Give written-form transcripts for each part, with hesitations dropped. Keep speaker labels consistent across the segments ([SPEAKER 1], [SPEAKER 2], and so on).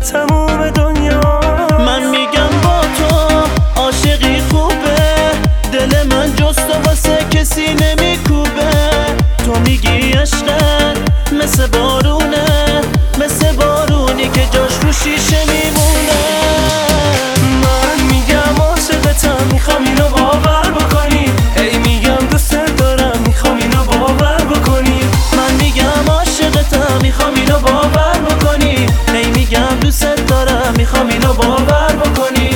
[SPEAKER 1] تموم دنیا.
[SPEAKER 2] من میگم با تو عاشقی خوبه، دل من جز تو واسه کسی نمیکوبه. تو میگی عشقت مثل بارونه، مثل بارونی که جاش رو شیشه میمونه.
[SPEAKER 1] من میگم عاشقتم، میخوام اینو باور بکنی. هی میگم دوست دارم، میخوام اینو باور بکنی.
[SPEAKER 2] من میگم عاشقتم، میخوام اینو باور بکنی. هی میگم دوست دارم، میخوام اینو باور بکنی.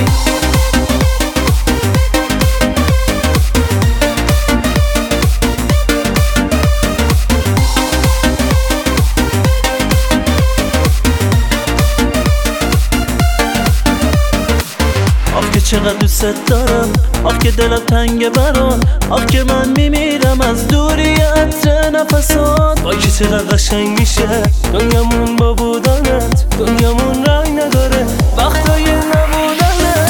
[SPEAKER 2] آخ که چقدر دوست دارم، آخ که دلم تنگه برات، آخ که من میمیرم از دوری عطر نفسات.
[SPEAKER 1] وای که چقدر قشنگ میشه دنیامون با بودنت. دنیامون رنگ نداره وقتای نبودنت.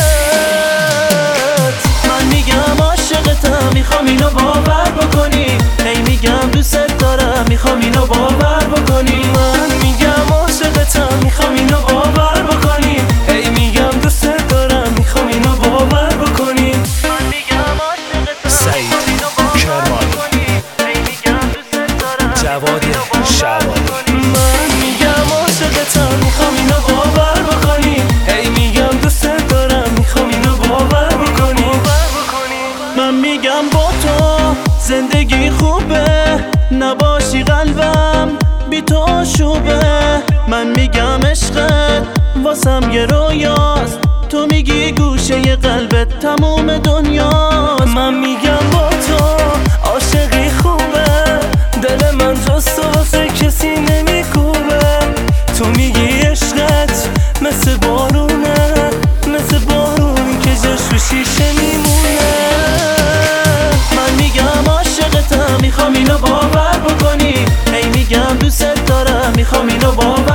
[SPEAKER 2] من میگم عاشقتم، میخوام اینو باور بکنی. هی میگم دوست دارم، میخوام اینو باور بکنی.
[SPEAKER 1] من میگم عاشقتم، میخوام اینو باور بکنی. هی میگم دوست دارم، میخوام اینو باور بکنی.
[SPEAKER 2] من میگم عاشقتم،
[SPEAKER 3] سعید کرمانی،
[SPEAKER 2] هی میگم دوست دارم،
[SPEAKER 3] جواد شعبانی.
[SPEAKER 1] من میگم عاشقتم، میخوام اینو باور بکنی. هی میگم دوست دارم، میخوام اینو باور بکنی.
[SPEAKER 2] من میگم با تو زندگی خوبه، نباشی قلبم بی تو آشوبه. من میگم عشقت واسم یه رویاست، تو میگی گوشه قلبت تموم دنیاست.
[SPEAKER 1] من میگم با تو عاشقی خوبه، دل من جز تو واسه کسی نمیکوبه. تو میگی عشقت مثل بارونه، مثل بارونی که جاش رو شیشه میمونه.
[SPEAKER 2] من میگم عاشقتم، میخوام اینو باور بکنی. هی میگم دوست دارم، میخوام اینو باور